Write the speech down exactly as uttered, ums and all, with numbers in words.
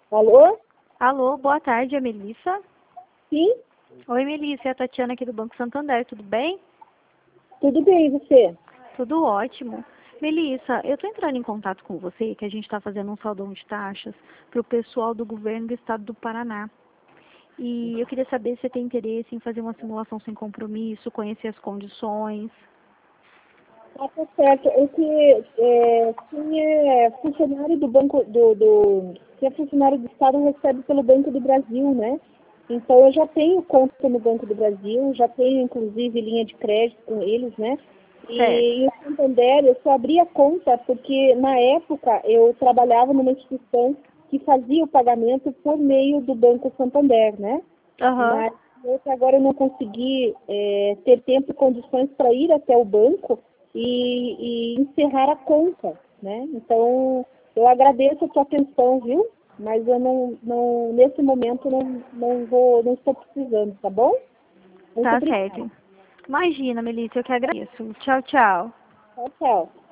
Alô? Alô, boa tarde, é a Melissa? Sim? Oi, Melissa, é a Tatiana aqui do Banco Santander, tudo bem? Tudo bem, e você? Tudo ótimo. Melissa, eu estou entrando em contato com você, que a gente está fazendo um saldão de taxas para o pessoal do governo do estado do Paraná. E eu queria saber se você tem interesse em fazer uma simulação sem compromisso, conhecer as condições. Ah, tá certo. Eu que é, tinha funcionário do Banco do, do. Tinha funcionário do Estado recebe pelo Banco do Brasil, né? Então eu já tenho conta no Banco do Brasil, já tenho inclusive linha de crédito com eles, né? Certo. E, e o Santander, eu só abri a conta porque na época eu trabalhava numa instituição que fazia o pagamento por meio do Banco Santander, né? Aham. Mas eu que agora eu não consegui é, ter tempo e condições para ir até o banco e, e encerrar a conta, né? Então, eu agradeço a sua atenção, viu? Mas eu não, não nesse momento não, não vou, não estou precisando, tá bom? Muito Tá obrigada. certo. Imagina, Melissa, eu que agradeço. Tchau, tchau. Tchau, tchau.